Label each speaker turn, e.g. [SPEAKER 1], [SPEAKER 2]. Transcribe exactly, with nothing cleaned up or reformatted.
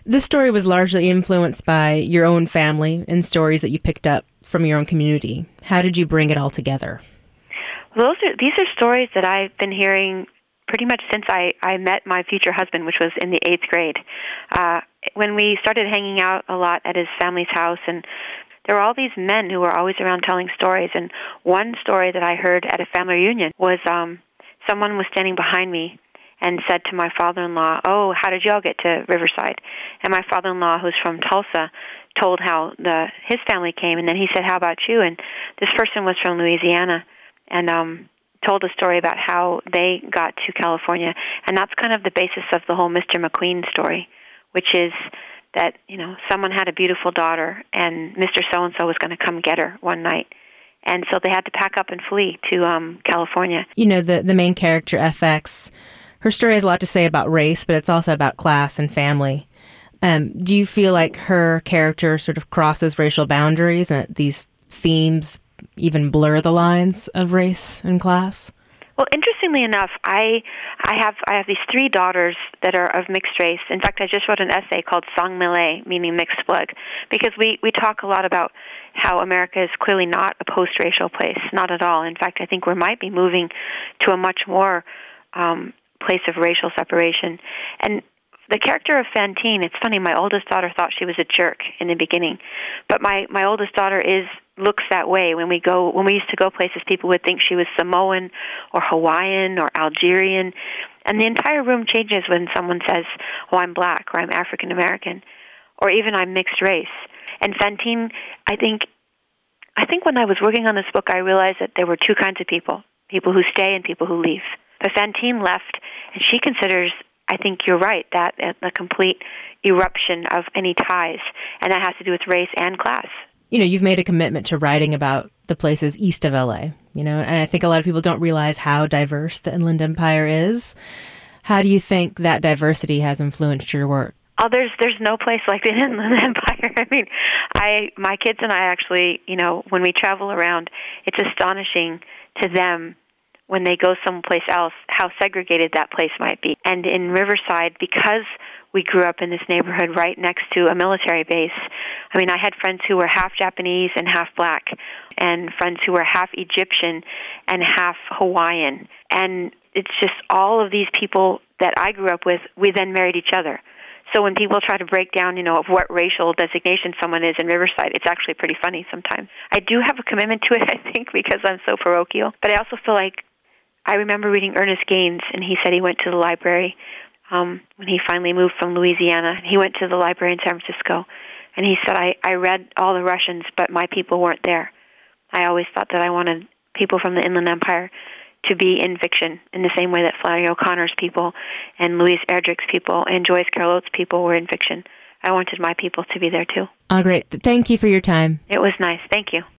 [SPEAKER 1] This story was largely influenced by your own family and stories that you picked up from your own community. How did you bring it all together?
[SPEAKER 2] Those are, these are stories that I've been hearing pretty much since I, I met my future husband, which was in the eighth grade. Uh, when we started hanging out a lot at his family's house, and there were all these men who were always around telling stories. And one story that I heard at a family reunion was um, someone was standing behind me and said to my father-in-law, "Oh, how did you all get to Riverside?" And my father-in-law, who's from Tulsa, told how the his family came, and then he said, "How about you?" And this person was from Louisiana, and um, told a story about how they got to California. And that's kind of the basis of the whole Mister McQueen story, which is that, you know, someone had a beautiful daughter, and Mister So-and-so was going to come get her one night. And so they had to pack up and flee to um, California.
[SPEAKER 1] You know, the, the main character, F X, her story has a lot to say about race, but it's also about class and family. Um, do you feel like her character sort of crosses racial boundaries and that these themes even blur the lines of race and class?
[SPEAKER 2] Well, interestingly enough, I I have I have these three daughters that are of mixed race. In fact, I just wrote an essay called Sang Millet, meaning mixed blood, because we, we talk a lot about how America is clearly not a post-racial place, not at all. In fact, I think we might be moving to a much more um, place of racial separation. And the character of Fantine, it's funny, my oldest daughter thought she was a jerk in the beginning, but my, my oldest daughter is looks that way. When we go, when we used to go places, people would think she was Samoan or Hawaiian or Algerian, and the entire room changes when someone says, "Oh, I'm black," or "I'm African American," or even "I'm mixed race." And Fantine, I think, I think when I was working on this book, I realized that there were two kinds of people: people who stay and people who leave. But Fantine left, and she considers, I think you're right, that a complete eruption of any ties, and that has to do with race and class.
[SPEAKER 1] You know, you've made a commitment to writing about the places east of L A, you know, and I think a lot of people don't realize how diverse the Inland Empire is. How do you think that diversity has influenced your work?
[SPEAKER 2] Oh, there's there's no place like the Inland Empire. I mean, I my kids and I actually, you know, when we travel around, it's astonishing to them when they go someplace else how segregated that place might be. And in Riverside, because we grew up in this neighborhood right next to a military base, I mean, I had friends who were half Japanese and half black, and friends who were half Egyptian and half Hawaiian. And it's just all of these people that I grew up with, we then married each other. So when people try to break down, you know, of what racial designation someone is in Riverside, it's actually pretty funny sometimes. I do have a commitment to it, I think, because I'm so parochial. But I also feel like I remember reading Ernest Gaines, and he said he went to the library um, when he finally moved from Louisiana. He went to the library in San Francisco, and he said, I, I read all the Russians, but my people weren't there. I always thought that I wanted people from the Inland Empire to be in fiction in the same way that Flannery O'Connor's people and Louise Erdrich's people and Joyce Carol Oates' people were in fiction. I wanted my people to be there, too.
[SPEAKER 1] Oh, great. Thank you for your time.
[SPEAKER 2] It was nice. Thank you.